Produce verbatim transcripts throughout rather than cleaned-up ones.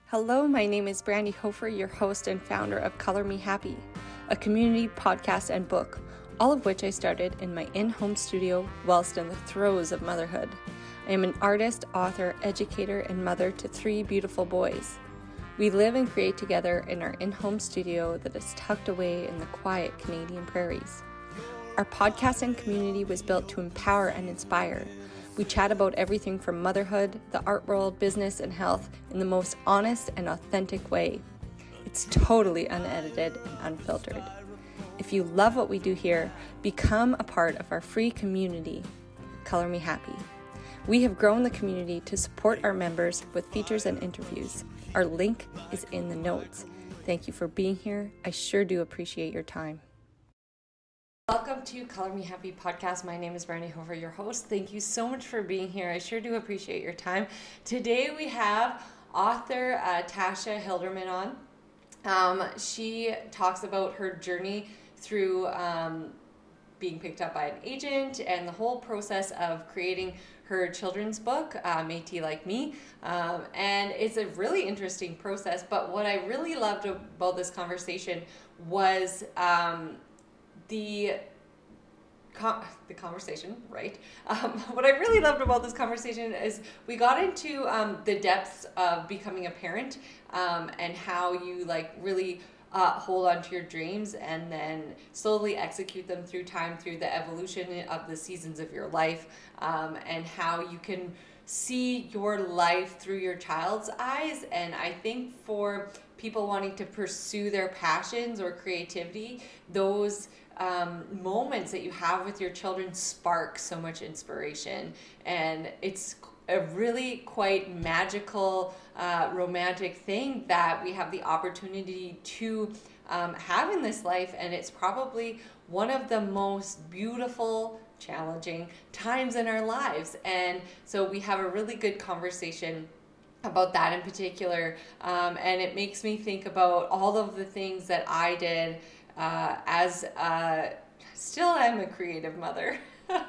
Hello, my name is Brandy Hofer, your host and founder of Color Me Happy, a community podcast and book, all of which I started in my in-home studio whilst in the throes of motherhood. I am an artist, author, educator, and mother to three beautiful boys. We live and create together in our in-home studio that is tucked away in the quiet Canadian prairies. Our podcast and community was built to empower and inspire. We chat about everything from motherhood, the art world, business, and health in the most honest and authentic way. It's totally unedited and unfiltered. If you love what we do here, become a part of our free community, Color Me Happy. We have grown the community to support our members with features and interviews. Our link is in the notes. Thank you for being here. I sure do appreciate your time. Welcome to Color Me Happy podcast. My name is Brandy Hofer, your host. Thank you so much for being here. I sure do appreciate your time. Today we have author uh, Tasha Hilderman on. Um, she talks about her journey through um, being picked up by an agent and the whole process of creating her children's book, uh, Métis Like Me. Um, and it's a really interesting process. But what I really loved about this conversation was um, the com- the conversation, right? Um, what I really loved about this conversation is we got into um, the depths of becoming a parent um, and how you like really uh, hold on to your dreams and then slowly execute them through time, through the evolution of the seasons of your life, um, and how you can see your life through your child's eyes. And I think for people wanting to pursue their passions or creativity, those um, moments that you have with your children spark so much inspiration. And it's a really quite magical, uh, romantic thing that we have the opportunity to um, have in this life. And it's probably one of the most beautiful, challenging times in our lives. And so we have a really good conversation about that in particular. Um, and it makes me think about all of the things that I did uh, as a, still am a creative mother.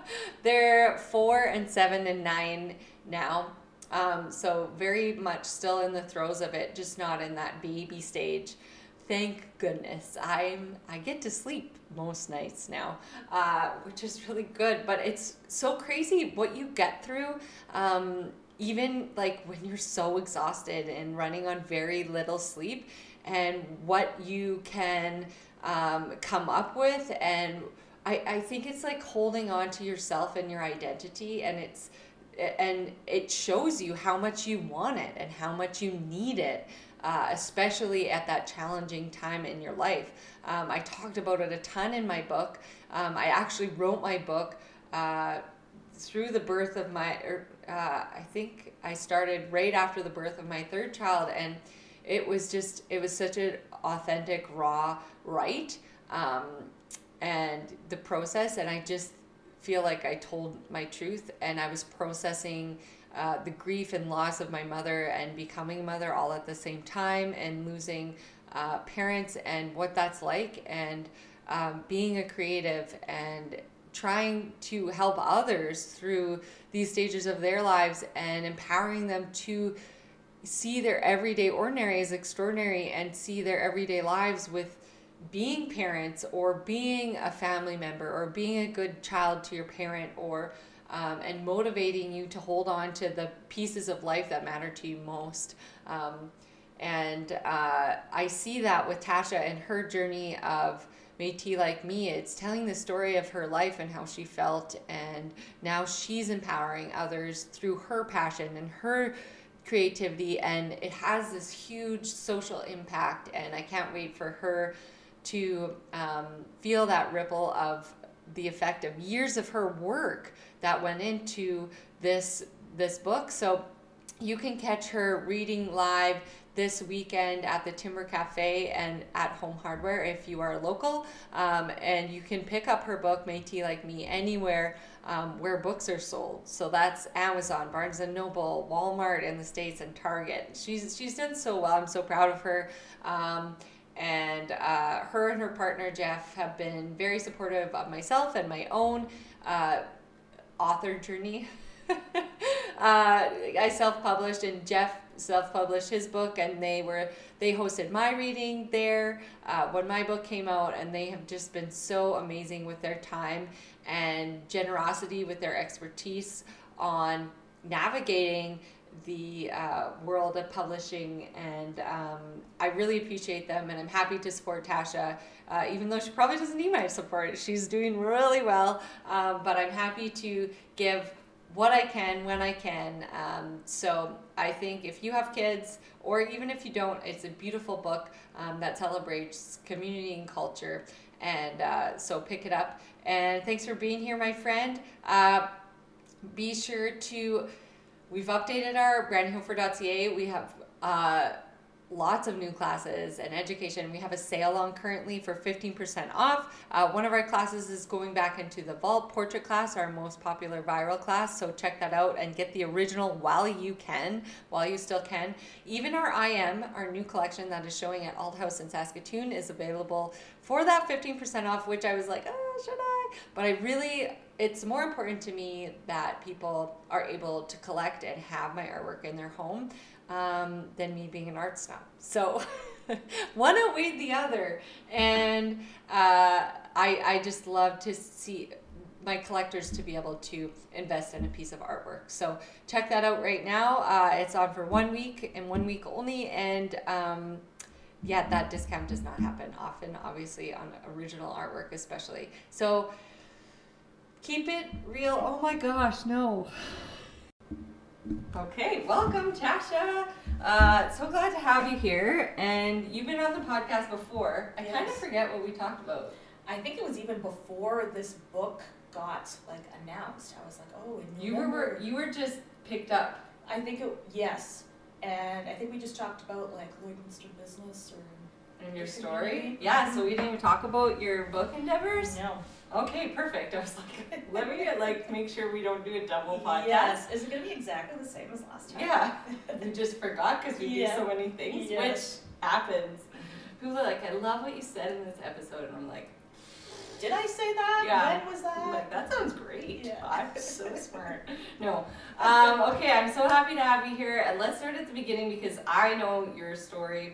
They're four and seven and nine now. Um, so very much still in the throes of it, just not in that baby stage. Thank goodness I'm I get to sleep most nights now, uh, which is really good. But it's so crazy what you get through, um, even like when you're so exhausted and running on very little sleep, and what you can um, come up with. And I, I think it's like holding on to yourself and your identity, and it's and it shows you how much you want it and how much you need it. Uh, especially at that challenging time in your life. Um, I talked about it a ton in my book. Um, I actually wrote my book uh, through the birth of my, er, uh, I think I started right after the birth of my third child, and it was just, it was such an authentic, raw write, um, and the process, and I just feel like I told my truth, and I was processing Uh, the grief and loss of my mother and becoming a mother all at the same time, and losing uh, parents and what that's like, and um, being a creative and trying to help others through these stages of their lives and empowering them to see their everyday ordinary as extraordinary and see their everyday lives with being parents or being a family member or being a good child to your parent, or Um, and motivating you to hold on to the pieces of life that matter to you most. Um, and uh, I see that with Tasha and her journey of Métis Like Me. It's telling the story of her life and how she felt, and now she's empowering others through her passion and her creativity, and it has this huge social impact, and I can't wait for her to um, feel that ripple of the effect of years of her work that went into this this book. So you can catch her reading live this weekend at the Timber Cafe and at Home Hardware if you are local. Um, and you can pick up her book, Métis Like Me, anywhere um, where books are sold. So that's Amazon, Barnes and Noble, Walmart in the States, and Target. She's she's done so well. I'm so proud of her. Um, And uh, her and her partner, Jeff, have been very supportive of myself and my own uh, author journey. uh, I self-published, and Jeff self-published his book, and they were they hosted my reading there uh, when my book came out, and they have just been so amazing with their time and generosity with their expertise on navigating the uh, world of publishing, and um, I really appreciate them, and I'm happy to support Tasha, uh, even though she probably doesn't need my support. She's doing really well, um, but I'm happy to give what I can when I can. Um, so I think if you have kids, or even if you don't, it's a beautiful book um, that celebrates community and culture, and uh, so pick it up. And thanks for being here, my friend. Uh, be sure to We've updated our brandy hofer dot c a. We have uh, lots of new classes and education. We have a sale on currently for fifteen percent off. Uh, one of our classes is going back into the Vault Portrait class, our most popular viral class. So check that out and get the original while you can, while you still can. Even our I M, our new collection that is showing at Alt House in Saskatoon, is available for that fifteen percent off, which I was like, oh, should I? But I really... It's more important to me that people are able to collect and have my artwork in their home um, than me being an art snob. So one outweighed the other. And uh, I, I just love to see my collectors to be able to invest in a piece of artwork. So check that out right now. Uh, it's on for one week and one week only. And um, yeah, that discount does not happen often, obviously, on original artwork especially. So keep it real. Oh my gosh, no. Okay, welcome, Tasha. Uh, so glad to have you here. And you've been on the podcast before. I yes. kind of forget what we talked about. I think it was even before this book got like announced. I was like, oh, in you were you were just picked up. I think it yes, and I think we just talked about like Lloydminster Business or. And your story? Yeah. So we didn't even talk about your book endeavors. No. Okay, perfect. I was like, let me like make sure we don't do a double podcast. Yes. Is it going to be exactly the same as last time? Yeah. We just forgot because we yeah. do so many things, yes. which happens. People are like, I love what you said in this episode. And I'm like, did I say that? Yeah. When was that? I'm like, that sounds great. Yeah. I'm so smart. No. Um, okay, I'm so happy to have you here. And let's start at the beginning because I know your story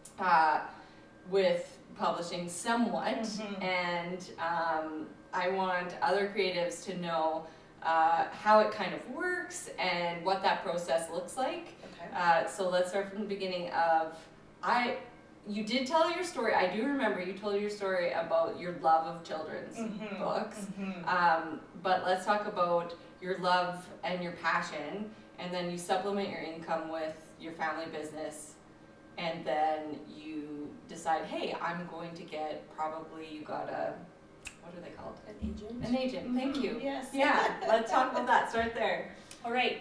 uh, with publishing somewhat, mm-hmm. and um, I want other creatives to know uh, how it kind of works and what that process looks like. Okay. Uh, so let's start from the beginning of, I, you did tell your story, I do remember you told your story about your love of children's mm-hmm. books, mm-hmm. Um, but let's talk about your love and your passion, and then you supplement your income with your family business. And then you decide, hey, I'm going to get, probably you got a, what are they called? An agent. An agent, thank mm-hmm. you. Yes. Yeah, let's talk about that. Start there. All right.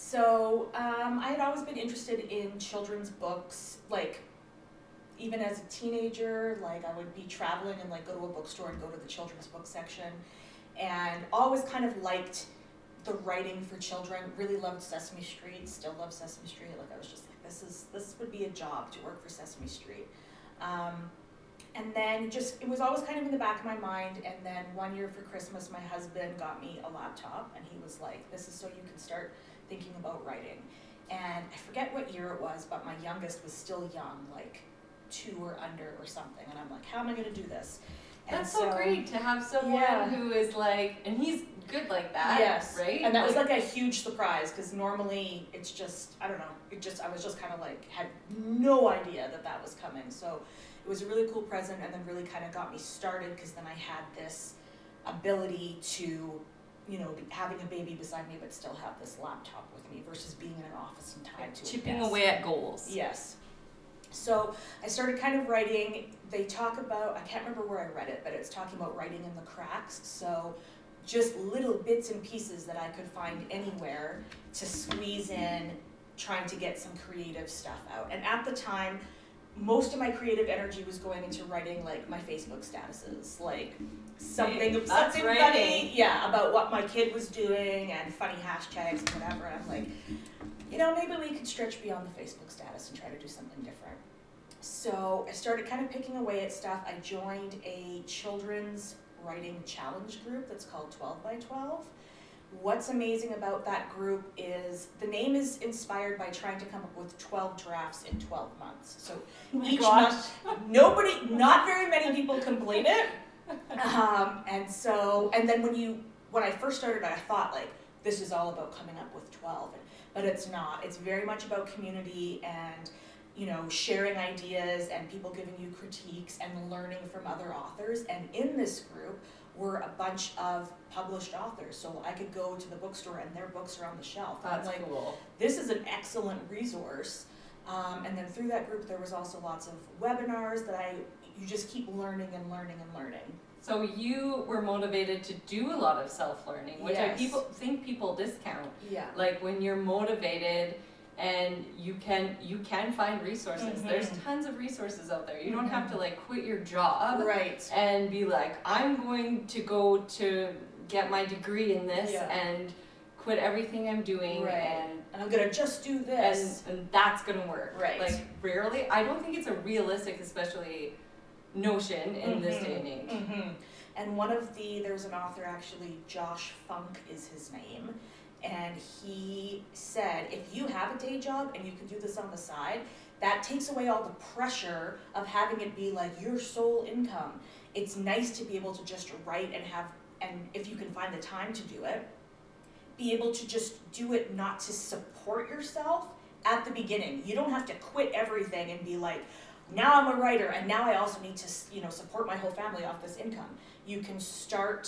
So um, I had always been interested in children's books, like even as a teenager, like I would be traveling and like go to a bookstore and go to the children's book section, and always kind of liked the writing for children. Really loved Sesame Street, still love Sesame Street. Like I was just like, this is this would be a job to work for Sesame Street. Um, and then just, it was always kind of in the back of my mind. And then one year for Christmas, my husband got me a laptop, and he was like, this is so you can start thinking about writing. And I forget what year it was, but my youngest was still young, like two or under or something. And I'm like, how am I going to do this? And That's so, so great to have someone yeah. who is like, and he's good like that, yes. right? And that was like a huge surprise, because normally it's just, I don't know, it just, I was just kind of like, had no idea that that was coming. So it was a really cool present, and then really kind of got me started, because then I had this ability to, you know, be, having a baby beside me, but still have this laptop with me, versus being in an office and tied to a chipping desk. away at goals. Yes. So I started kind of writing. They talk about, I can't remember where I read it, but it's talking about writing in the cracks. So just little bits and pieces that I could find anywhere to squeeze in, trying to get some creative stuff out. And at the time, most of my creative energy was going into writing like my Facebook statuses, like something, That's something writing. funny, yeah, about what my kid was doing and funny hashtags and whatever. And I'm like, you know, maybe we could stretch beyond the Facebook status and try to do something different. So I started kind of picking away at stuff. I joined a children's writing challenge group that's called twelve by twelve. What's amazing about that group is the name is inspired by trying to come up with twelve drafts in twelve months. So Oh each gosh. month, nobody, not very many people complete it. Um, and so, and then when you, when I first started, I thought like, this is all about coming up with twelve, but it's not. It's very much about community and, you know, sharing ideas and people giving you critiques and learning from other authors. And in this group were a bunch of published authors. So I could go to the bookstore and their books are on the shelf. That's I'm like, cool. this is an excellent resource. Um, and then through that group, there was also lots of webinars that I, you just keep learning and learning and learning. So you were motivated to do a lot of self-learning, which Yes. I people think people discount. Yeah. Like when you're motivated and you can you can find resources. Mhm. There's tons of resources out there. You don't Mhm. have to like quit your job Right. and be like, I'm going to go to get my degree in this Yeah. and quit everything I'm doing Right. and And I'm gonna just do this. and, and that's gonna work. Right. Like rarely, I don't think it's a realistic, especially notion in this day and age. Mm-hmm. And one of the, there's an author actually, Josh Funk is his name, and he said, if you have a day job and you can do this on the side, that takes away all the pressure of having it be like your sole income. It's nice to be able to just write and have, and if you can find the time to do it, be able to just do it not to support yourself at the beginning. You don't have to quit everything and be like, now I'm a writer and now I also need to, you know, support my whole family off this income. You can start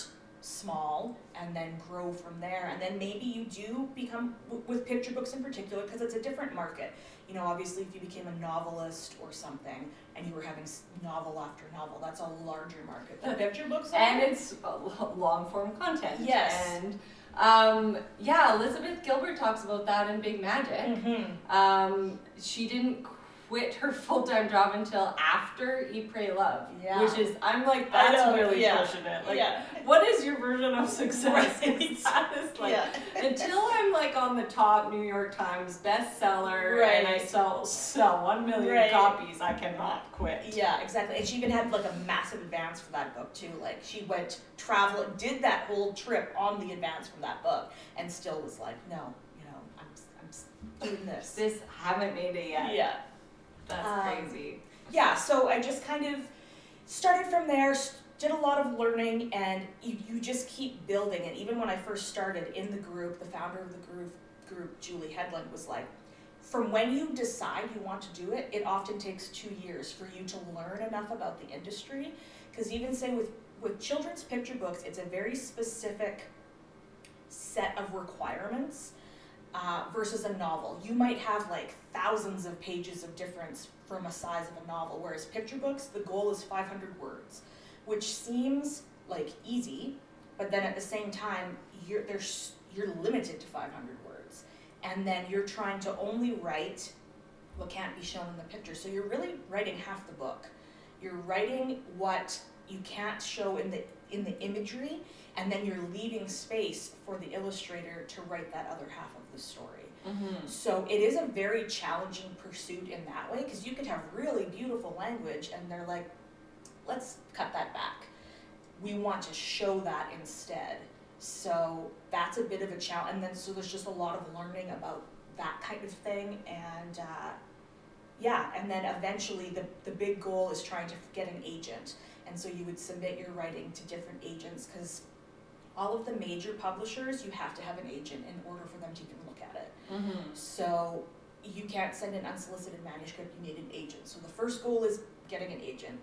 small and then grow from there, and then maybe you do become, with picture books in particular, because it's a different market. You know, obviously if you became a novelist or something and you were having novel after novel, that's a larger market than picture books are. And it's long form content. Yes. And um, yeah, Elizabeth Gilbert talks about that in Big Magic. Mm-hmm. Um, she didn't quit her full-time job until after Eat, Pray, Love. Yeah. Which is, I'm like, I that's know, really yeah. pushing it. Like, Yeah. what is your version of success? Right. That is like, Yeah. until I'm like on the top New York Times bestseller Right. and I sell sell one million Right. copies, I cannot quit. Yeah, exactly. And she even had like a massive advance for that book too. Like she went travel, did that whole trip on the advance from that book, and still was like, no, you know, I'm I'm doing this. This haven't made it yet. Yeah, That's Um, crazy. yeah. So I just kind of started from there. Did a lot of learning, and you, you just keep building. And even when I first started in the group, the founder of the group, group Julie Headland, was like, from when you decide you want to do it, it often takes two years for you to learn enough about the industry. Because even say with, with children's picture books, it's a very specific set of requirements uh, versus a novel. You might have like thousands of pages of difference from a size of a novel, whereas picture books, the goal is five hundred words, which seems like easy, but then at the same time, you're, there's, you're limited to five hundred words. And then you're trying to only write what can't be shown in the picture. So you're really writing half the book. You're writing what you can't show in the in the imagery, and then you're leaving space for the illustrator to write that other half of the story. Mm-hmm. So it is a very challenging pursuit in that way, because you could have really beautiful language and they're like, let's cut that back. We want to show that instead. So that's a bit of a challenge. And then so there's just a lot of learning about that kind of thing. And uh, yeah, and then eventually the, the big goal is trying to get an agent. And so you would submit your writing to different agents, because all of the major publishers, you have to have an agent in order for them to even look at it. Mm-hmm. So you can't send an unsolicited manuscript, you need an agent. So the first goal is getting an agent.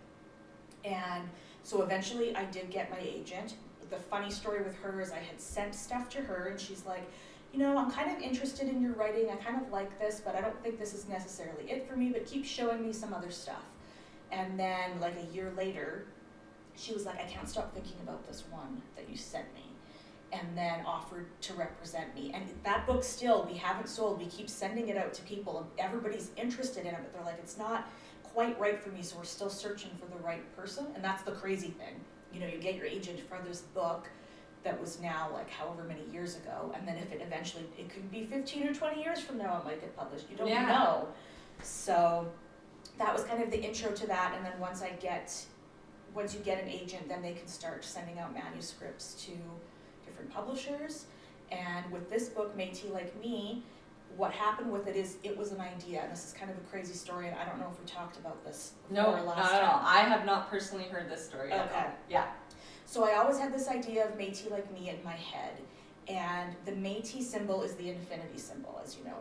And so eventually I did get my agent. The funny story with her is I had sent stuff to her and she's like, you know, I'm kind of interested in your writing, I kind of like this, but I don't think this is necessarily it for me, but keep showing me some other stuff. And then like a year later, she was like, I can't stop thinking about this one that you sent me. And then offered to represent me. And that book still, we haven't sold, we keep sending it out to people, and everybody's interested in it, but they're like, it's not quite right for me, so we're still searching for the right person. And that's the crazy thing. You know, you get your agent for this book that was now like however many years ago, and then if it eventually, it could be fifteen or twenty years from now it might get published, you don't Yeah. know. So that was kind of the intro to that, and then once I get, once you get an agent, then they can start sending out manuscripts to different publishers, And with this book, Métis Like Me, what happened with it is it was an idea. And this is kind of a crazy story, and I don't know if we talked about this no, before last not time. at all. I have not personally heard this story okay. at all. Yeah. So I always had this idea of Métis Like Me in my head. And the Métis symbol is the infinity symbol, as you know.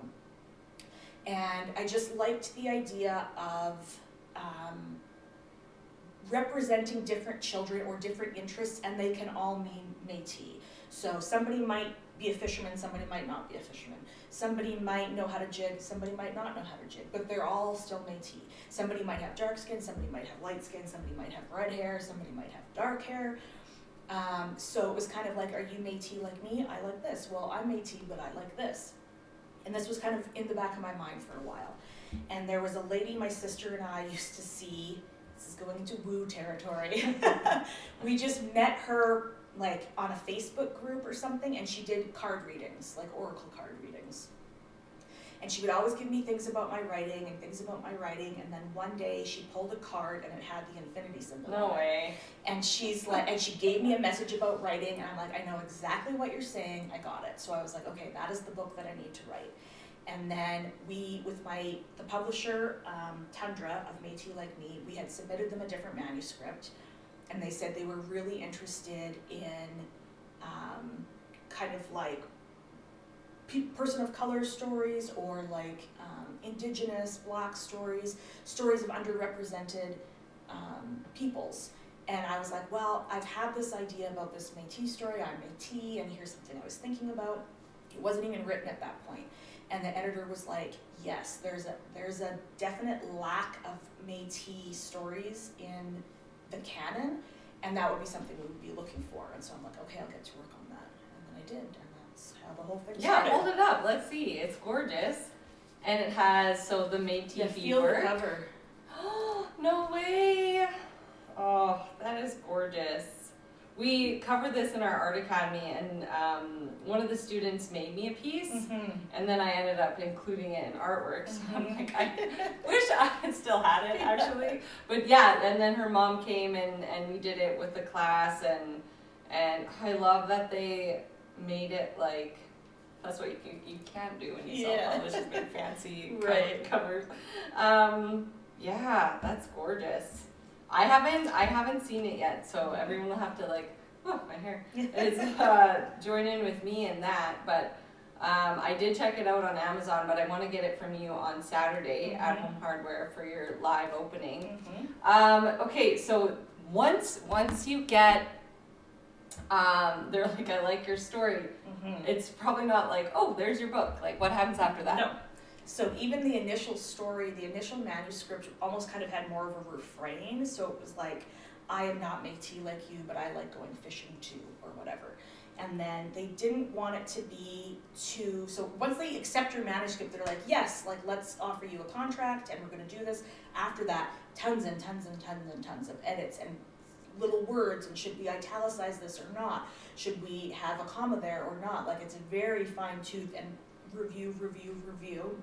And I just liked the idea of um, representing different children or different interests, and they can all mean Métis. So somebody might be a fisherman, somebody might not be a fisherman. Somebody might know how to jig, somebody might not know how to jig, but they're all still Métis. Somebody might have dark skin, somebody might have light skin, somebody might have red hair, somebody might have dark hair. Um, so it was kind of like, are you Métis like me? I like this. Well, I'm Métis, but I like this. And this was kind of in the back of my mind for a while. And there was a lady my sister and I used to see. This is going into woo territory. We just met her like on a Facebook group or something, and she did card readings, like oracle card readings. And she would always give me things about my writing and things about my writing, and then one day she pulled a card and it had the infinity symbol. No on way. It. And she's like, and she gave me a message about writing, and I'm like, I know exactly what you're saying, I got it. So I was like, okay, that is the book that I need to write. And then we, with my, the publisher, um, Tundra of Métis Like Me, we had submitted them a different manuscript, and they said they were really interested in um, kind of like person of color stories, or like um, indigenous black stories, stories of underrepresented um, peoples. And I was like, well, I've had this idea about this Métis story, I'm Métis, and here's something I was thinking about. It wasn't even written at that point. And the editor was like, yes, there's a there's a definite lack of Métis stories in the canon, and that would be something we would be looking for. And so I'm like, okay, I'll get to work on that. And then I did, and that's how the whole thing yeah, started. hold it up. Let's see. It's gorgeous. And it has, so the Métis Yeah, fever. feel the cover. No way. Oh, that is gorgeous. We covered this in our art academy, and um, one of the students made me a piece, Mm-hmm. and then I ended up including it in artwork. So I'm Mhm. like, I wish I had still had it actually. But yeah, and then her mom came and, and we did it with the class, and and I love that they made it like, that's what you can, you can't do when you Yeah. self-publish big fancy Right. covers. Um, yeah, that's gorgeous. I haven't I haven't seen it yet, so everyone will have to like, oh, my hair, is uh, join in with me in that. But um, I did check it out on Amazon, but I want to get it from you on Saturday at Mhm. Home Hardware for your live opening. Mm-hmm. Um, okay, so once once you get, um, they're like, I like your story. Mm-hmm. It's probably not like, oh, there's your book. Like, what happens after that? No. So even the initial story, the initial manuscript almost kind of had more of a refrain. So it was like, I am not Métis like you, but I like going fishing too, or whatever. And then they didn't want it to be too, so once they accept your manuscript, they're like, yes, like let's offer you a contract and we're gonna do this. After that, tons and tons and tons and tons of edits and little words, and should we italicize this or not? Should we have a comma there or not? Like, it's a very fine tooth and review, review, review.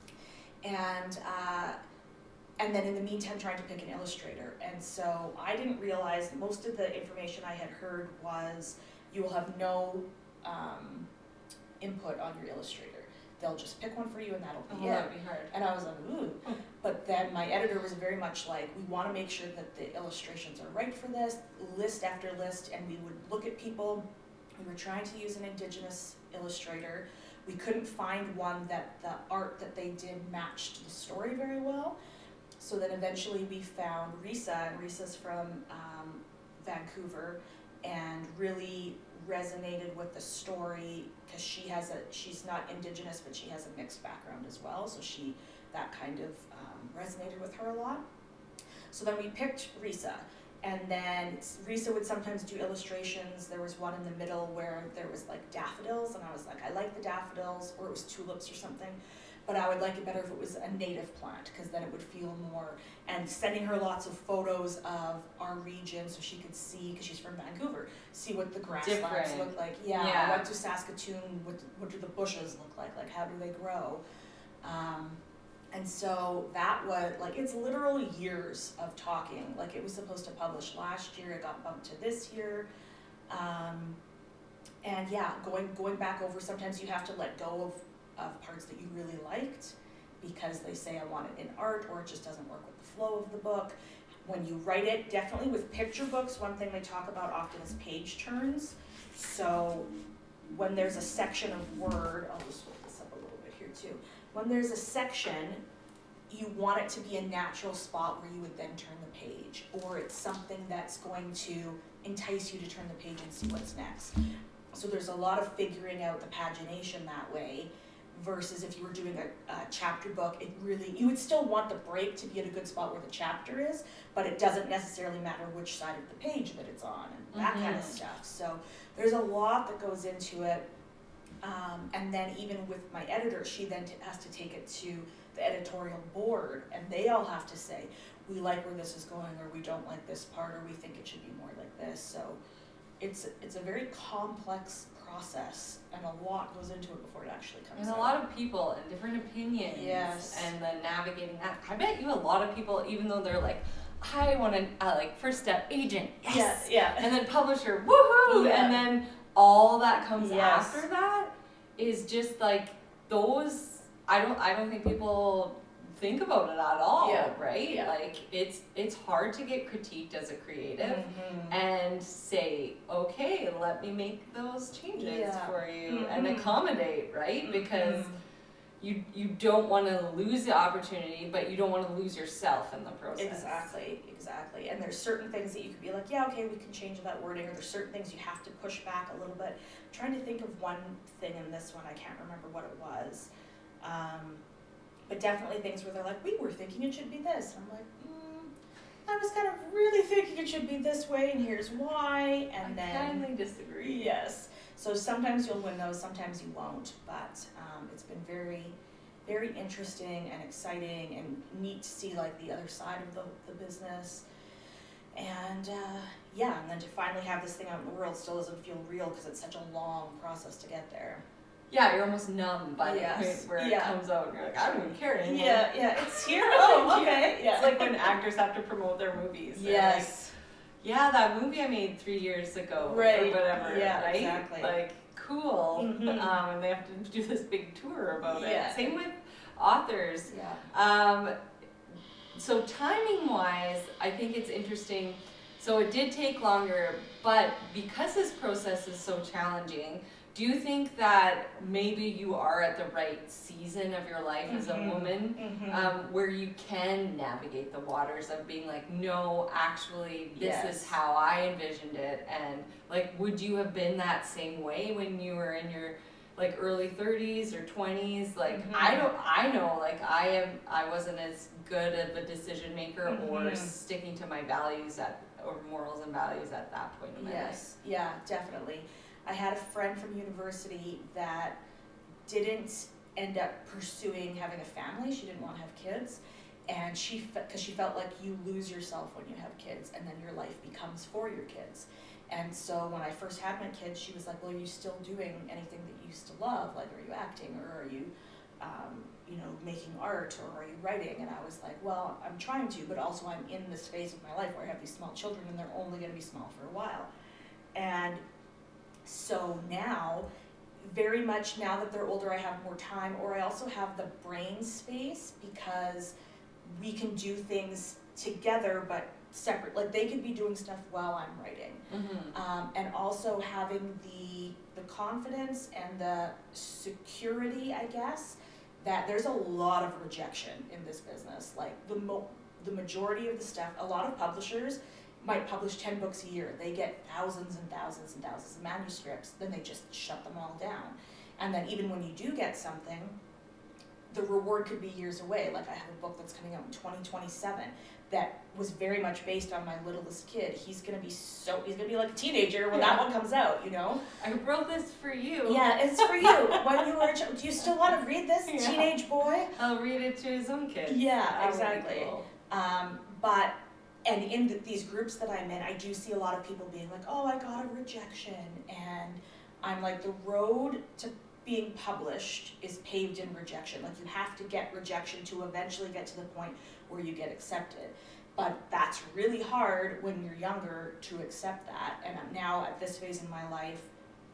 And uh, and then in the meantime, trying to pick an illustrator. And so I didn't realize most of the information I had heard was you will have no um, input on your illustrator. They'll just pick one for you and that'll be Oh, it. that'd be hard. And I was like, ooh. But then my editor was very much like, we want to make sure that the illustrations are right for this, list after list, and we would look at people. We were trying to use an Indigenous illustrator. We couldn't find one that the art that they did matched the story very well. So then eventually we found Risa, and Risa's from um, Vancouver, and really resonated with the story because she has a, she's not Indigenous, but she has a mixed background as well. So she, that kind of um, resonated with her a lot. So then we picked Risa. And then Risa would sometimes do illustrations. There was one in the middle where there was like daffodils, and I was like, I like the daffodils, or it was tulips or something, but I would like it better if it was a native plant, because then it would feel more, and sending her lots of photos of our region so she could see, because she's from Vancouver, see what the grasslands Different. look like. Yeah, Yeah. I went to Saskatoon, what, what do the bushes look like, like how do they grow? Um, And so that was, like, it's literal years of talking. Like, it was supposed to publish last year, it got bumped to this year. Um, and yeah, going going back over, sometimes you have to let go of, of parts that you really liked because they say I want it in art, or it just doesn't work with the flow of the book. When you write it, definitely with picture books, one thing they talk about often is page turns. So when there's a section of word, I'll just hold this up a little bit here too. When there's a section, you want it to be a natural spot where you would then turn the page, or it's something that's going to entice you to turn the page and see what's next. So there's a lot of figuring out the pagination that way, versus if you were doing a, a chapter book, it really, you would still want the break to be at a good spot where the chapter is, but it doesn't necessarily matter which side of the page that it's on, and that mm-hmm. kind of stuff. So there's a lot that goes into it. Um, and then even with my editor, she then t- has to take it to the editorial board, and they all have to say, we like where this is going, or we don't like this part, or we think it should be more like this. So it's it's a very complex process, and a lot goes into it before it actually comes and out. And a lot of people and different opinions. Yes. And then navigating that. I bet you a lot of people, even though they're like, I want to, uh, like, first step, agent, yes. Yeah, yeah. And then publisher, woohoo! Yeah. And then all that comes yes. after that is just like those, I don't, I don't think people think about it at all, yeah. right? Yeah. Like, it's it's hard to get critiqued as a creative mm-hmm. and say, okay, let me make those changes yeah. for you mm-hmm. and accommodate, right? Mm-hmm. Because you you don't want to lose the opportunity, but you don't want to lose yourself in the process. Exactly, exactly. And there's certain things that you could be like, yeah, okay, we can change that wording, or there's certain things you have to push back a little bit. I'm trying to think of one thing in this one, I can't remember what it was. Um, but definitely things where they're like, we were thinking it should be this. And I'm like, mm, I was kind of really thinking it should be this way, and here's why. And I then kindly disagree. Yes. So sometimes you'll win those, sometimes you won't. But um, it's been very, very interesting and exciting and neat to see like the other side of the, the business. And uh, yeah, and then to finally have this thing out in the world still doesn't feel real because it's such a long process to get there. Yeah, you're almost numb by the yes. point where yeah. it comes out and you're like, I don't even care anymore. Yeah, yeah, it's here. Oh, okay. Yeah. It's like when actors have to promote their movies. Yes. Like, yeah, that movie I made three years ago. Right. Or whatever. Yeah, right? exactly. Like, cool. Mm-hmm. Um, and they have to do this big tour about yeah. it. Same with authors. Yeah. Um, so timing wise, I think it's interesting. So it did take longer, but because this process is so challenging, do you think that maybe you are at the right season of your life mm-hmm. as a woman mm-hmm. um, where you can navigate the waters of being like, no, actually, this yes. is how I envisioned it? And like, would you have been that same way when you were in your like early thirties or twenties? Like, mm-hmm. I don't, I know, like I am, I wasn't as good of a decision maker mm-hmm. or sticking to my values at, or morals and values at that point in my yes. life. Yes, yeah, definitely. I had a friend from university that didn't end up pursuing having a family. She didn't want to have kids, and she because she felt like you lose yourself when you have kids, and then your life becomes for your kids. And so when I first had my kids, she was like, "Well, are you still doing anything that you used to love? Like, are you acting, or are you, um, you know, making art, or are you writing?" And I was like, "Well, I'm trying to, but also I'm in this phase of my life where I have these small children, and they're only going to be small for a while." And so now, very much now that they're older, I have more time, or I also have the brain space because we can do things together but separate. Like they could be doing stuff while I'm writing. Mm-hmm. Um, and also having the the confidence and the security, I guess, that there's a lot of rejection in this business. Like the mo- the majority of the stuff, a lot of publishers might publish ten books a year. They get thousands and thousands and thousands of manuscripts, then they just shut them all down. And then even when you do get something, the reward could be years away. Like I have a book that's coming out in twenty twenty-seven that was very much based on my littlest kid. He's gonna be so, he's gonna be like a teenager when yeah. that one comes out, you know? I wrote this for you. Yeah, it's for you. When you were a child, do you still want to read this, yeah. teenage boy? I'll read it to his own kids. Yeah, that exactly. Cool. Um, but, and in the, these groups that I'm in, I do see a lot of people being like, oh, I got a rejection. And I'm like, the road to being published is paved in rejection. Like you have to get rejection to eventually get to the point where you get accepted. But that's really hard when you're younger to accept that. And now at this phase in my life,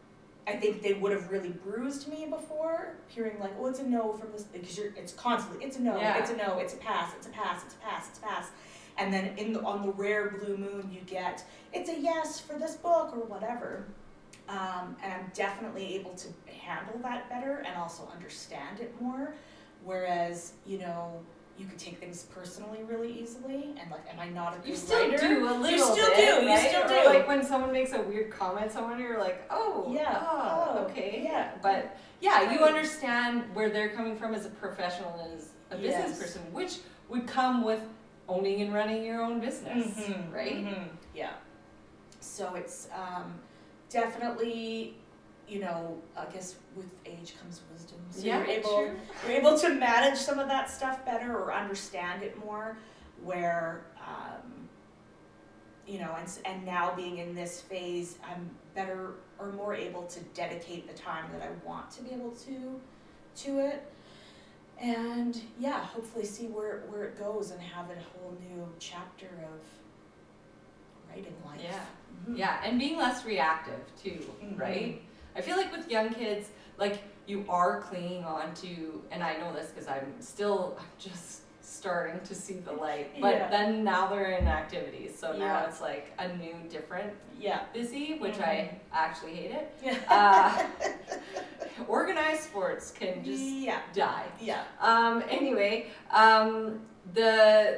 I think they would have really bruised me before, hearing like, oh, it's a no from this, because you're, it's constantly, it's a no, Yeah. it's a no, it's a pass, it's a pass, it's a pass, it's a pass. And then in the, on the rare blue moon, you get, it's a yes for this book or whatever. Um, and I'm definitely able to handle that better and also understand it more. Whereas, you know, you could take things personally really easily, and like, am I not a good You still writer? do a little You still bit, do, you right? still Or do. like when someone makes a weird comment, someone you're like, oh, Yeah. oh, Oh, okay. yeah. But yeah, you Right. understand where they're coming from as a professional and as a business Yes. person, which would come with owning and running your own business, Mhm, right? mhm, yeah. So it's um, definitely, you know, I guess with age comes wisdom. So Yeah, you're able, true. you're able to manage some of that stuff better or understand it more. Where, um, you know, and s- and now being in this phase, I'm better or more able to dedicate the time that I want to be able to, to it. And yeah, hopefully see where where it goes and have a whole new chapter of writing life. Yeah. Mhm. Yeah, and being less reactive too, Mhm. right? I feel like with young kids, like you are clinging on to, and I know this because I'm still I'm just starting to see the light, but Yeah. then now they're in activities, so now Yeah. it's like a new, different Yeah. busy, which I actually hate it. Yeah. Uh, organized sports can just yeah. die. Yeah. Um, anyway, um, the,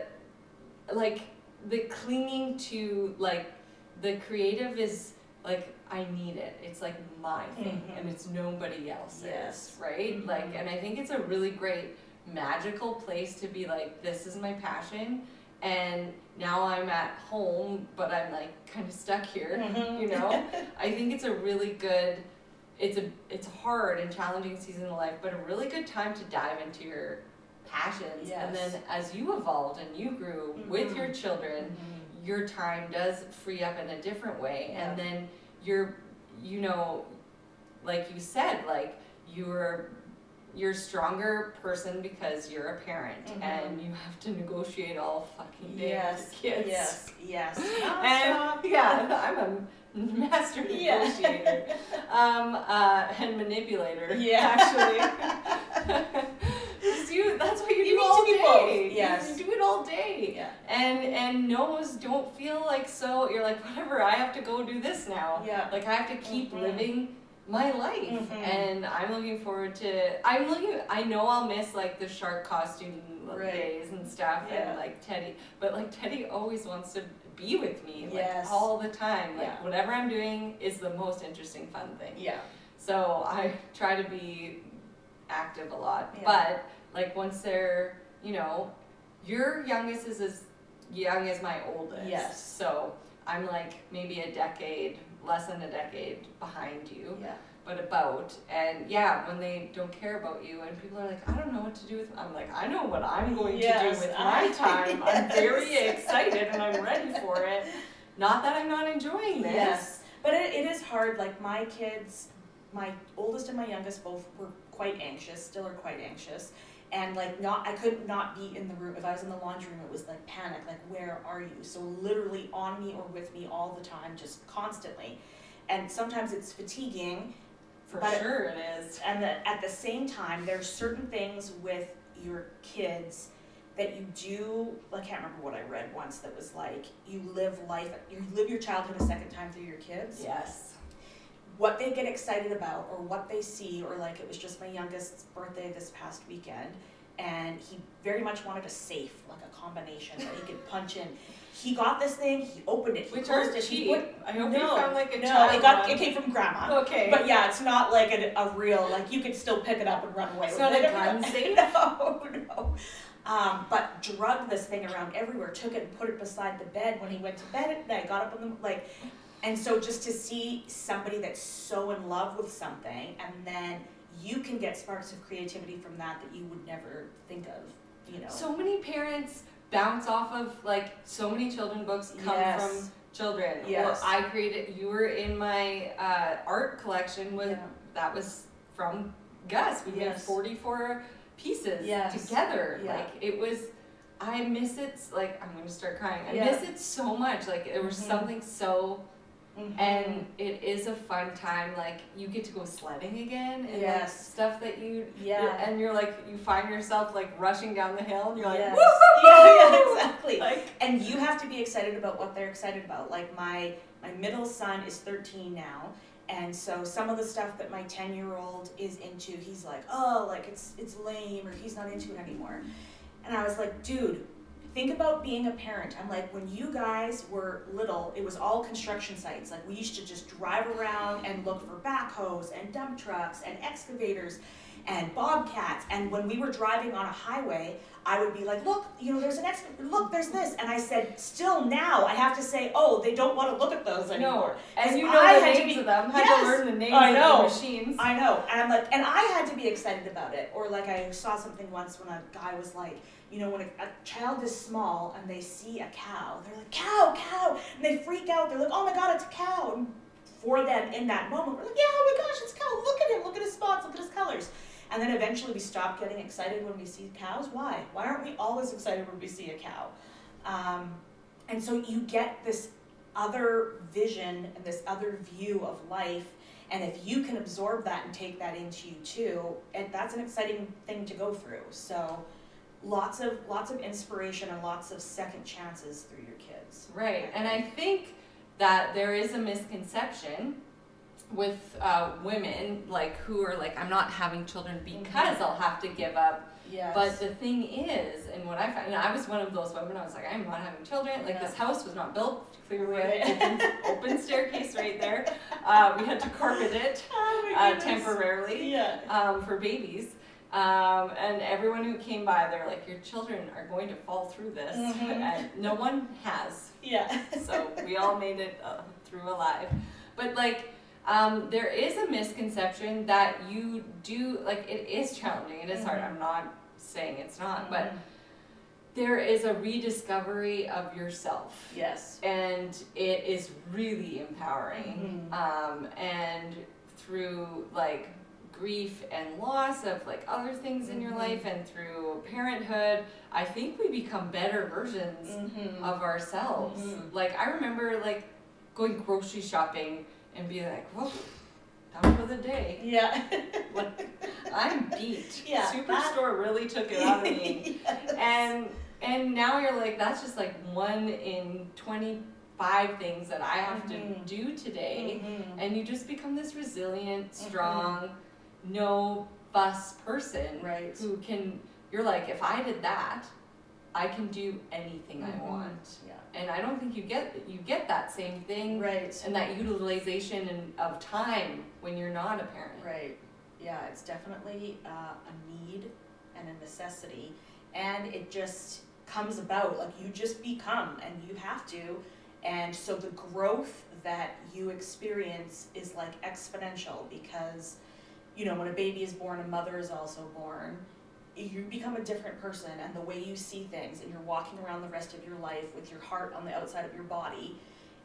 like, the clinging to, like, the creative is, like, I need it. It's, like, my thing, Mhm. and it's nobody else's, Yes. right? Mhm. Like, and I think it's a really great, magical place to be, like, this is my passion, and now I'm at home, but I'm, like, kind of stuck here, Mhm. you know? I think it's a really good, it's a it's a hard and challenging season of life, but a really good time to dive into your passions. Yes. And then as you evolved and you grew with Mhm. your children, Mhm. your time does free up in a different way. Yeah. And then you're, you know, like you said, like you're you're a stronger person because you're a parent Mhm. and you have to negotiate all fucking day Yes. with your kids. Yes. Yes. And Nonstop. yeah, I'm a master Yeah. negotiator, um, uh, and manipulator. Yeah. Actually, 'Cause you, that's what you, You do need all to be day. both. Yes. You do it all day. Yeah. And and no's don't feel like so. You're like, whatever. I have to go do this now. Yeah. Like I have to keep Mhm. living my life, Mhm. and I'm looking forward to. I'm looking. I know I'll miss like the shark costume Right. days and stuff, Yeah. and like Teddy. But like Teddy always wants to be with me, like Yes. all the time. Like Yeah. whatever I'm doing is the most interesting, fun thing. Yeah. So I try to be active a lot, Yeah. but like once they're, you know, your youngest is as young as my oldest. Yes. So I'm like maybe a decade, less than a decade behind you, Yeah. but about. And yeah, when they don't care about you and people are like, I don't know what to do with, I'm like, I know what I'm going Yes, to do with my I- time. I'm very yes. excited and I'm ready for it. Not that I'm not enjoying this. Yes. But it, it is hard. Like my kids, my oldest and my youngest both were quite anxious, still are quite anxious. And like not, I could not be in the room. If I was in the laundry room, it was like panic, like where are you? So literally on me or with me all the time, just constantly. And sometimes it's fatiguing. For But- sure it is. And the, at the same time, there are certain things with your kids that you do. I can't remember what I read once that was like, you live life, you live your childhood a second time through your kids. Yes. What they get excited about or what they see, or like it was just my youngest's birthday this past weekend, and he very much wanted a safe, like a combination that he could punch in. He got this thing, he opened it, he Which closed are it, he cheap. put, I hope no, you found like a no, child it got one. it came from grandma. Okay. But yeah, it's not like a, a real, like you could still pick it up and run away It's with not it. a gun safe? No, no. Um, but drugged this thing around everywhere, took it and put it beside the bed when he went to bed at night, got up in the, like, and so just to see somebody that's so in love with something, and then you can get sparks of creativity from that that you would never think of, you know. So many parents bounce off of like so many children books come Yes. from children. Yes. Or I created. You were in my uh, art collection with Yeah. that was from Gus. We made Yes. forty-four pieces Yes. together. Yeah. Like it was. I miss it. Like I'm gonna start crying. I Yeah. miss it so much. Like there was Mhm. something so Mhm. And it is a fun time, like you get to go sledding again and Yes. like stuff that you Yeah. and you're like you find yourself like rushing down the hill and you're like Yes. woo Yeah, yeah, exactly. like And you have to be excited about what they're excited about. Like my my middle son is thirteen now, and so some of the stuff that my ten year old is into, he's like, oh, like it's it's lame, or he's not into it anymore. And I was like, dude, think about being a parent. I'm like, when you guys were little, it was all construction sites. Like we used to just drive around and look for backhoes and dump trucks and excavators and bobcats. And when we were driving on a highway, I would be like, look, you know, there's an excavator, look, there's this. And I said, still now, I have to say, oh, they don't want to look at those anymore. no. And you know I the had to names be- of them, had Yes. to learn the names I of know. the machines. I know, and I'm like, and I had to be excited about it. Or like I saw something once when a guy was like, you know, when a, a child is small and they see a cow, they're like, cow, cow, and they freak out. They're like, oh my God, it's a cow. And for them in that moment, we're like, yeah, oh my gosh, it's a cow. Look at him, look at his spots, look at his colors. And then eventually we stop getting excited when we see cows. Why? Why aren't we always excited when we see a cow? Um, and so you get this other vision and this other view of life. And if you can absorb that and take that into you too, and that's an exciting thing to go through. So lots of lots of inspiration and lots of second chances through your kids. Right, and I think that there is a misconception with uh, women, like who are like, I'm not having children because Mhm. I'll have to give up. Yes. But the thing is, and what I found, and I was one of those women, I was like, I'm not having children. Like Yeah. this house was not built, clearly Right. open, open staircase right there. Uh, we had to carpet it oh my uh, goodness. temporarily Yeah. um, for babies. Um, and everyone who came by, they're like, your children are going to fall through this. Mhm. And no one has. Yeah. So we all made it uh, through alive. But like, um, there is a misconception that you do, like it is challenging, it is hard, Mhm. I'm not saying it's not, but Mhm. there is a rediscovery of yourself. Yes. And it is really empowering. Mhm. Um, and through like grief and loss of like other things in your Mhm. life and through parenthood, I think we become better versions Mhm. of ourselves. Mhm. Like I remember like going grocery shopping and being like, whoa, done for the day. Yeah. Like I'm beat. Yeah, Superstore really took it out of me. Yes. And and now you're like, that's just like one in twenty-five things that I have Mhm. to do today. Mhm. And you just become this resilient, Mhm. strong, no fuss person Right. who can, you're like, if I did that, I can do anything Mhm. I want. Yeah. And I don't think you get you get that same thing Right. and that utilization in, of time when you're not a parent. Right. Yeah, it's definitely uh, a need and a necessity, and it just comes about. Like you just become, and you have to, and so the growth that you experience is like exponential because, you know, when a baby is born, a mother is also born. You become a different person, and the way you see things, and you're walking around the rest of your life with your heart on the outside of your body.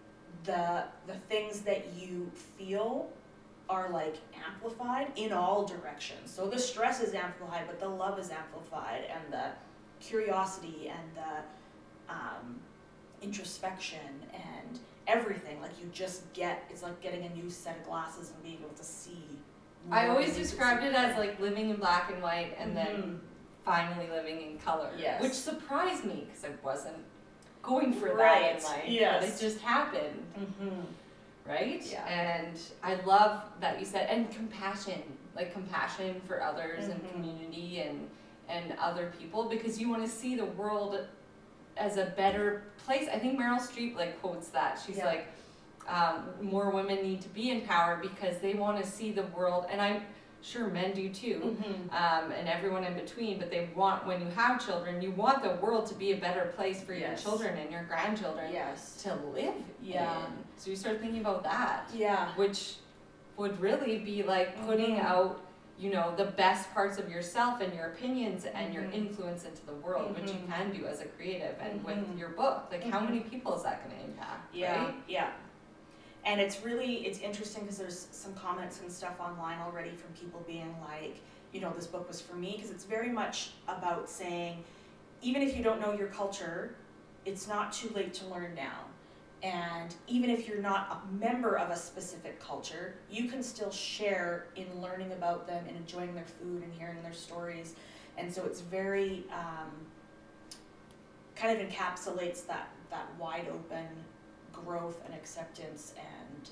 The the things that you feel are like amplified in all directions. So the stress is amplified, but the love is amplified, and the curiosity and the um, introspection and everything. Like you just get, it's like getting a new set of glasses and being able to see. I more always than you could described see it as like living in black and white and Mhm. then finally living in color, Yes. which surprised me because I wasn't going for that Right, in life, yes. but it just happened, Mhm. right? Yeah. And I love that you said, and compassion, like compassion for others and Mhm. community and and other people, because you want to see the world as a better place. I think Meryl Streep like quotes that. She's Yeah. like, um, more women need to be in power because they want to see the world, and I'm sure men do too, Mhm. um, and everyone in between, but they want, when you have children, you want the world to be a better place for Yes. your children and your grandchildren Yes. to live Yeah. in. So you start thinking about that, Yeah. which would really be like putting Mhm. out, you know, the best parts of yourself and your opinions and your Mhm. influence into the world, which you Mhm. can do as a creative and Mhm. with your book. Like, how Mhm. many people is that going to impact? Yeah, Right? yeah. And it's really, it's interesting because there's some comments and stuff online already from people being like, you know, this book was for me, because it's very much about saying, even if you don't know your culture, it's not too late to learn now. And even if you're not a member of a specific culture, you can still share in learning about them and enjoying their food and hearing their stories. And so it's very, um, kind of encapsulates that, that wide open growth and acceptance and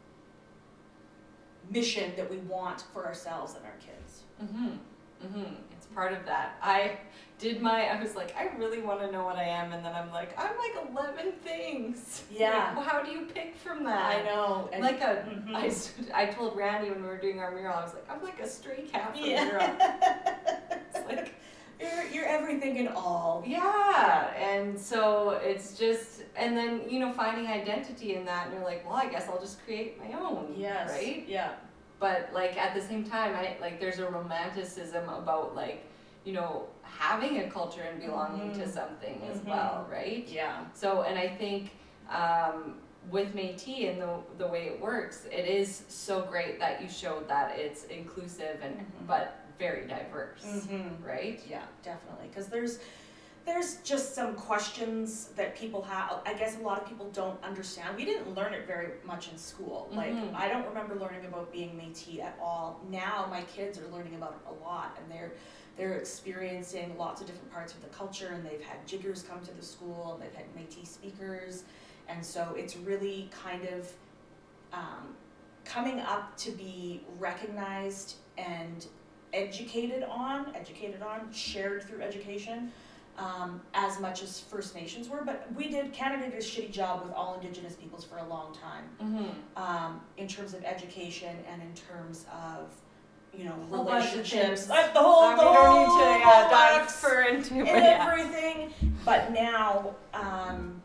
mission that we want for ourselves and our kids. Mhm. Mhm. It's part of that. I did my. I was like, I really want to know what I am, and then I'm like, I'm like eleven things. Yeah. Like, how do you pick from that? I know. And Like a. Mhm. I stood, I told Randy when we were doing our mural, I was like, I'm like a stray cat from Yeah. Europe. It's like. You're, you're everything and all. Yeah, and so it's just, and then, you know, finding identity in that, and you're like, well, I guess I'll just create my own, Yes. right? Yeah. But, like, at the same time, I, like, there's a romanticism about, like, you know, having a culture and belonging Mhm. to something as Mhm. well, right? Yeah. So, and I think, um, with Métis and the, the way it works, it is so great that you showed that it's inclusive and, Mhm. but very diverse, Mm-hmm. right? Yeah, definitely. Because there's there's just some questions that people have. I guess a lot of people don't understand. We didn't learn it very much in school. Like, Mhm. I don't remember learning about being Métis at all. Now my kids are learning about it a lot, and they're they're experiencing lots of different parts of the culture, and they've had jiggers come to the school, and they've had Métis speakers, and so it's really kind of um, coming up to be recognized and educated on, educated on, shared through education, um, as much as First Nations were. But we did, Canada did a shitty job with all Indigenous peoples for a long time, Mm-hmm. um, in terms of education and in terms of, you know, Whole bunch of relationships, things. like the whole, Um, the we don't whole need to yeah, dive box further into it. but yeah. everything. But now, um,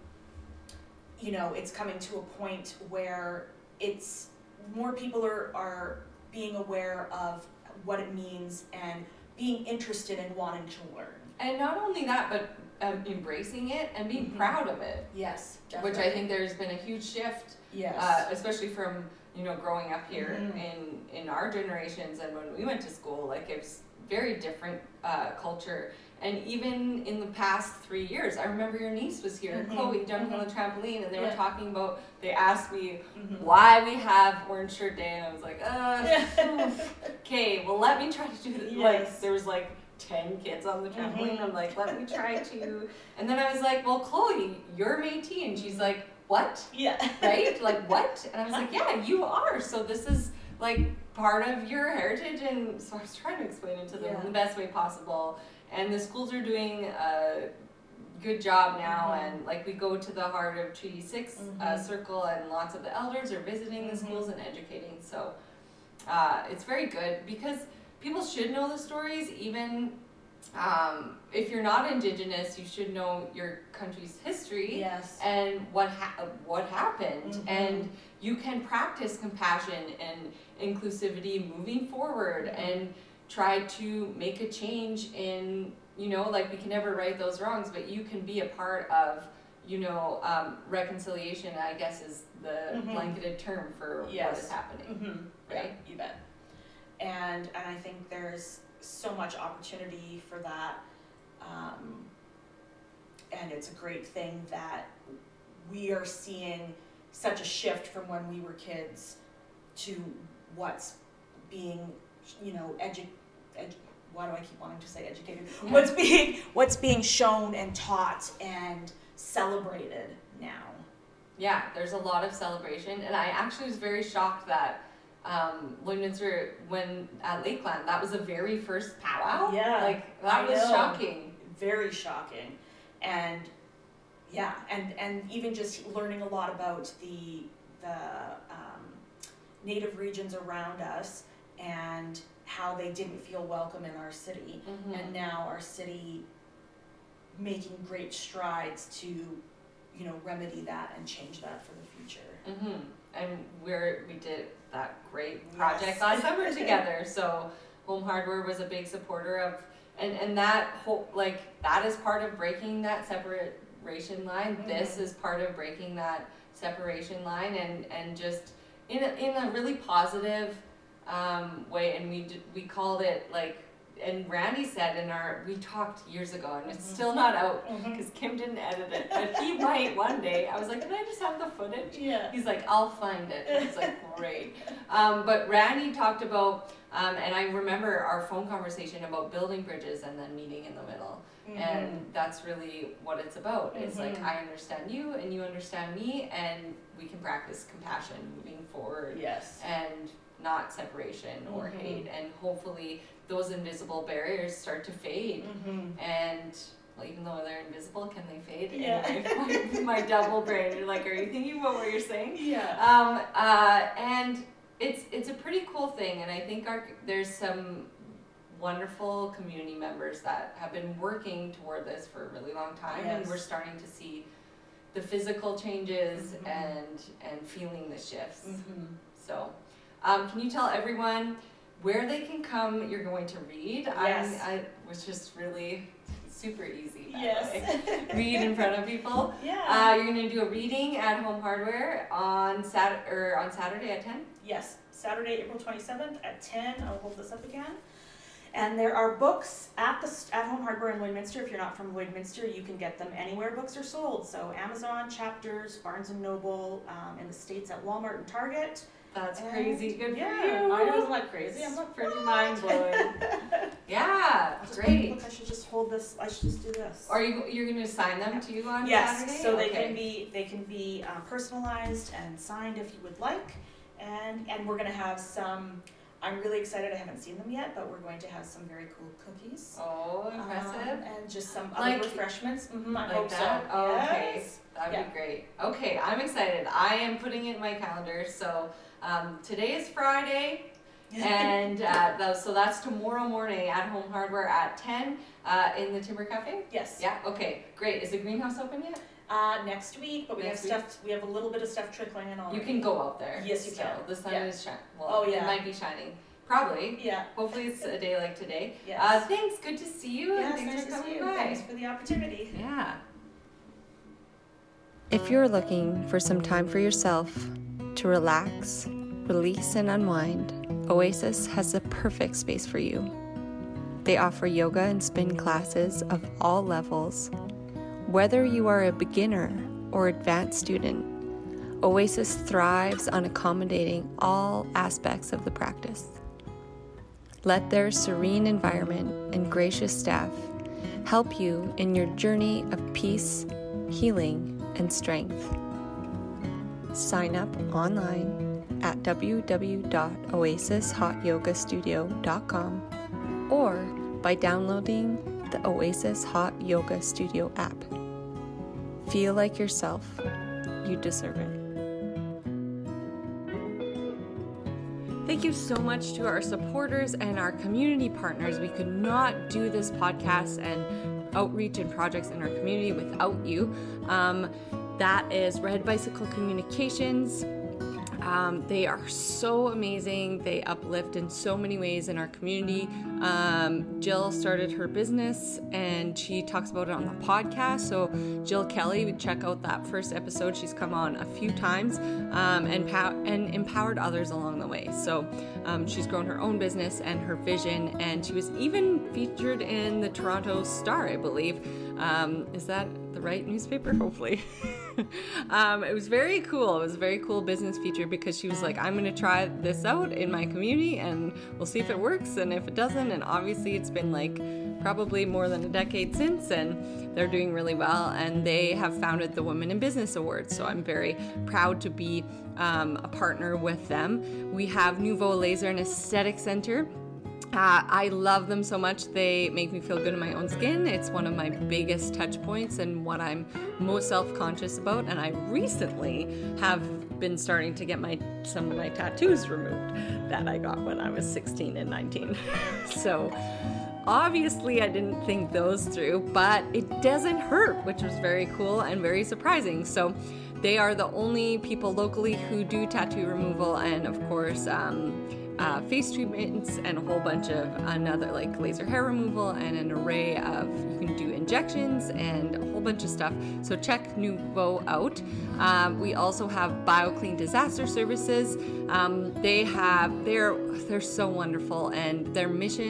you know, it's coming to a point where it's more people are, are being aware of what it means and being interested in wanting to learn. And not only that, but um, embracing it and being Mhm. proud of it, Yes, definitely. which I think there's been a huge shift, Yes. uh, especially from, you know, growing up here Mhm. in, in our generations and when we went to school. Like, it's very different uh, culture. And even in the past three years, I remember your niece was here, Mhm. Chloe, jumping on the trampoline, and they Yeah. were talking about, they asked me Mhm. why we have Orange Shirt Day, and I was like, uh, Yeah. okay, well, let me try to do this. Yes. Like, there was like ten kids on the trampoline. Mhm. I'm like, let me try to. And then I was like, well, Chloe, you're Métis. And she's like, what? Yeah. Right? Like, what? And I was like, yeah, you are. So this is like part of your heritage. And so I was trying to explain it to them Yeah. in the best way possible. And the schools are doing a good job now. Mhm. And like, we go to the Heart of Treaty Six uh, Mhm. circle, and lots of the elders are visiting the Mhm. schools and educating. So uh, it's very good because people should know the stories. Even um, if you're not Indigenous, you should know your country's history Yes. and what ha- what happened. Mhm. And you can practice compassion and inclusivity moving forward Mhm. and try to make a change in, you know, like, we can never right those wrongs, but you can be a part of, you know, um, reconciliation, I guess, is the Mhm. blanketed term for what Yes. is happening. Mm-hmm. Right? Yeah, you bet. And and I think there's so much opportunity for that, um, and it's a great thing that we are seeing such a shift from when we were kids to what's being, you know, edu, edu why do I keep wanting to say educated? Yeah. What's being what's being shown and taught and celebrated now. Yeah, there's a lot of celebration, and I actually was very shocked that um, Lloydminster, when at Lakeland, that was the very first powwow. Yeah, like that I was know. shocking. Very shocking. And yeah, and, and even just learning a lot about the the um, native regions around us and how they didn't feel welcome in our city. Mhm. And now our city making great strides to, you know, remedy that and change that for the future. Mm-hmm. And we're we did that great project Yes. last summer together. So Home Hardware was a big supporter of, and and that whole, like, that is part of breaking that separation line. Mhm. This is part of breaking that separation line, and and just in a, in a really positive um, way. And we d- we called it, like, and Randy said in our, we talked years ago, and it's Mhm. still not out Mhm. because Kim didn't edit it, but he might one day. I was like, can I just have the footage? Yeah. He's like, I'll find it. I was like, great. Um, but Randy talked about, um, and I remember our phone conversation about building bridges and then meeting in the middle. Mhm. And that's really what it's about. It's like, Mhm. I understand you and you understand me, and we can practice compassion moving forward. Yes. And not separation or Mhm. hate, and hopefully those invisible barriers start to fade. Mm-hmm. And well, even though they're invisible, can they fade? Yeah. Anyway, my, my double brain, you're like, are you thinking about what you're saying? Yeah. Um, uh, and it's it's a pretty cool thing, and I think our there's some wonderful community members that have been working toward this for a really long time, and Yes. we're starting to see the physical changes Mhm. and and feeling the shifts. Mm-hmm. So, um, can you tell everyone where they can come? You're going to read. Yes. I, I was just really super easy. By Yes. the way. Read in front of people. Yeah. Uh, you're going to do a reading at Home Hardware on Sat or on Saturday at ten. Yes, Saturday, April twenty-seventh at ten. I'll hold this up again. And there are books at the at Home Hardware in Lloydminster. If you're not from Lloydminster, you can get them anywhere books are sold. So Amazon, Chapters, Barnes and Noble, um, in the States at Walmart and Target. That's And crazy. Good yeah, for you. I know, isn't that crazy? I'm It's like, pretty what? mind blowing. Yeah, I just- great. Look, I should just hold this. I should just do this. Are you you're going to assign them to you on Yes, Saturday? so they Okay. can be they can be um, personalized and signed if you would like, and and we're gonna have some. I'm really excited. I haven't seen them yet, but we're going to have some very cool cookies. Oh, impressive. Um, and just some Like- other refreshments. Mm-hmm, I Like hope that? so. Oh, okay. Yes. That'd Yeah. be great. Okay, I'm excited. I am putting it in my calendar. So um, today is Friday, and uh, tho- so that's tomorrow morning at Home Hardware at ten uh, in the Timber Cafe. Yes. Yeah. Okay. Great. Is the greenhouse open yet? Uh, next week, but we Next have stuff. We have a little bit of stuff trickling in already. You can go out there. Yes, you still. can. The sun Yeah. is shining. Well, Oh, yeah. it might be shining. Probably. Yeah. Hopefully it's a day like today. Yes. Uh, thanks. Good to see you. and Yes, thanks nice for to coming see you. by. Thanks for the opportunity. Yeah. If you're looking for some time for yourself to relax, release, and unwind, Oasis has the perfect space for you. They offer yoga and spin classes of all levels. Whether you are a beginner or advanced student, Oasis thrives on accommodating all aspects of the practice. Let their serene environment and gracious staff help you in your journey of peace, healing, and strength. Sign up online at w w w dot oasis hot yoga studio dot com or by downloading the Oasis Hot Yoga Studio app. Feel like yourself. You deserve it. Thank you so much to our supporters and our community partners. We could not do this podcast and outreach and projects in our community without you. Um, that is Red Bicycle Communications. Um, they are so amazing. They uplift in so many ways in our community. Um, Jill started her business and she talks about it on the podcast. So Jill Kelly, check out that first episode. She's come on a few times um, and, pow- and empowered others along the way. So um, she's grown her own business and her vision. And she was even featured in the Toronto Star, I believe. Um, is that the right newspaper? Hopefully. um, it was very cool. It was a very cool business feature because she was like, I'm going to try this out in my community and we'll see if it works and if it doesn't. And obviously it's been like probably more than a decade since and they're doing really well. And they have founded the Women in Business Awards. So I'm very proud to be um, a partner with them. We have Nouveau Laser and Aesthetic Center. Uh, I love them so much. They make me feel good in my own skin. It's one of my biggest touch points and what I'm most self-conscious about. And I recently have been starting to get my some of my tattoos removed that I got when I was sixteen and nineteen. So obviously I didn't think those through, but it doesn't hurt, which was very cool and very surprising. So they are the only people locally who do tattoo removal and of course um, Uh, face treatments and a whole bunch of another like laser hair removal and an array of, you can do injections and a whole bunch of stuff. So check Nouveau out. Um, we also have BioClean Disaster Services. Um, they have, they're, they're so wonderful and their mission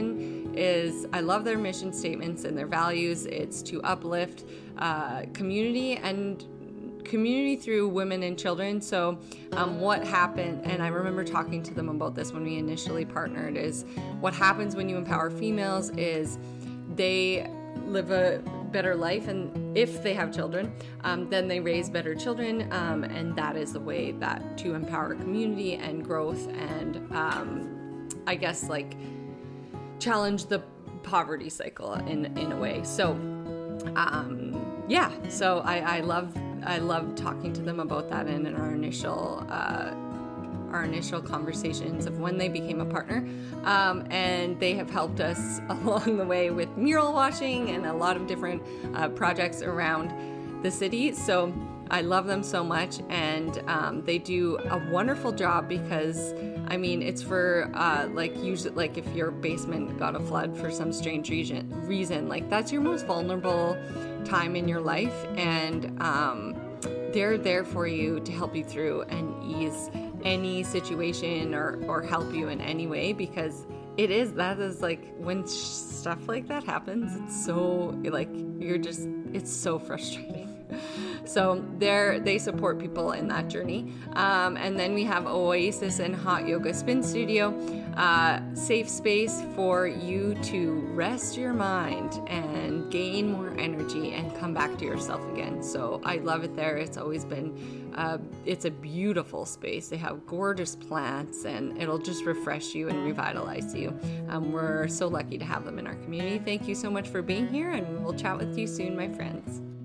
is I love their mission statements and their values. It's to uplift uh, community and community through women and children. So um, what happened, and I remember talking to them about this when we initially partnered, is what happens when you empower females is they live a better life, and if they have children, um, then they raise better children, um, and that is the way that to empower community and growth and um, I guess like challenge the poverty cycle in in a way. So um, yeah, so I, I love I love talking to them about that, and in our initial uh, our initial conversations of when they became a partner, um, and they have helped us along the way with mural washing and a lot of different uh, projects around the city. So I love them so much, and um, they do a wonderful job because, I mean, it's for uh, like usually like if your basement got a flood for some strange reason, reason like that's your most vulnerable time in your life, and um, they're there for you to help you through and ease any situation or, or help you in any way, because it is, that is like when sh- stuff like that happens, it's so like, you're just, it's so frustrating. So they're, they support people in that journey. Um, and then we have Oasis and Hot Yoga Spin Studio, uh, safe space for you to rest your mind and gain more energy and come back to yourself again. So I love it there. It's always been, uh, it's a beautiful space. They have gorgeous plants, and it'll just refresh you and revitalize you. Um, we're so lucky to have them in our community. Thank you so much for being here, and we'll chat with you soon, my friends.